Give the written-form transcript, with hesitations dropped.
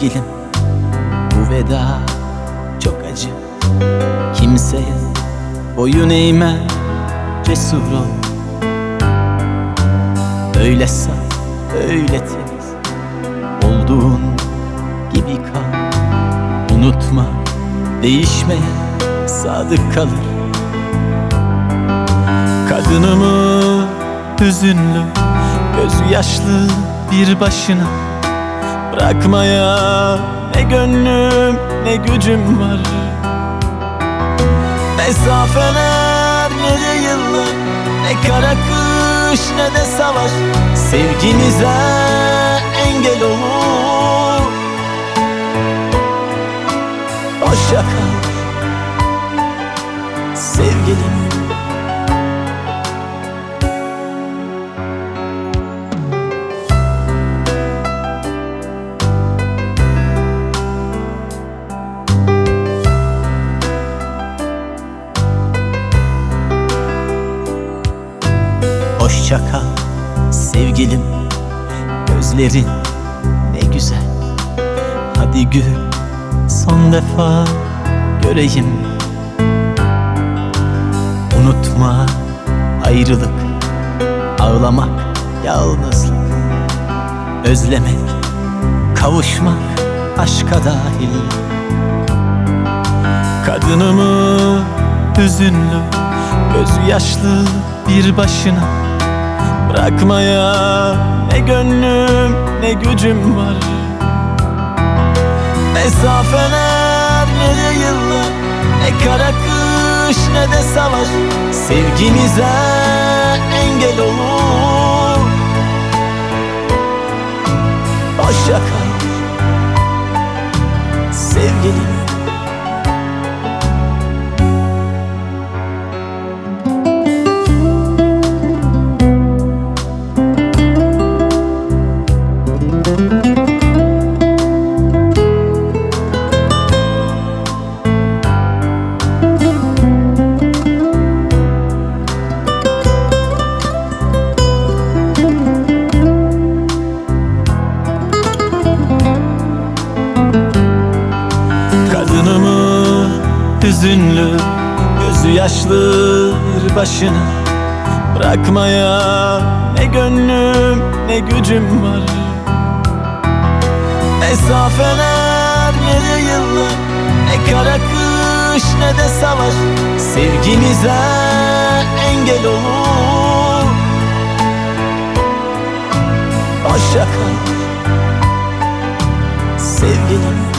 sevgilim, bu veda çok acı. Kimseye boyun eğme, cesur ol. Öyle saf, öyle temiz, olduğun gibi kal. Unutma, değişmeye sadık kalır. Kadınımı hüzünlü, gözü yaşlı bir başına bırakmaya ne gönlüm ne gücüm var. Mesafeler ne de yıllar, ne kara kış ne de savaş sevgimize engel olur. Hoşça kal sevgilim. Hoşça kal sevgilim, gözlerin ne güzel. Hadi gül, son defa göreyim. Unutma, ayrılık, ağlamak, yalnızlık, özlemek, kavuşmak aşka dahil. Kadınımı hüzünlü, gözü yaşlı bir başına bırakmaya ne gönlüm ne gücüm var. Mesafeler ne de yıllar, ne kara kış ne de savaş sevgimize engel olur. Hoşça kal sevgilim. Kadınımı hüzünlü, gözü yaşlı bir başına bırakmaya ne gönlüm ne gücüm var. Mesafeler ne de yıllar, ne kara kış ne de savaş sevgimize engel olur. Hoşça kal sevgilim.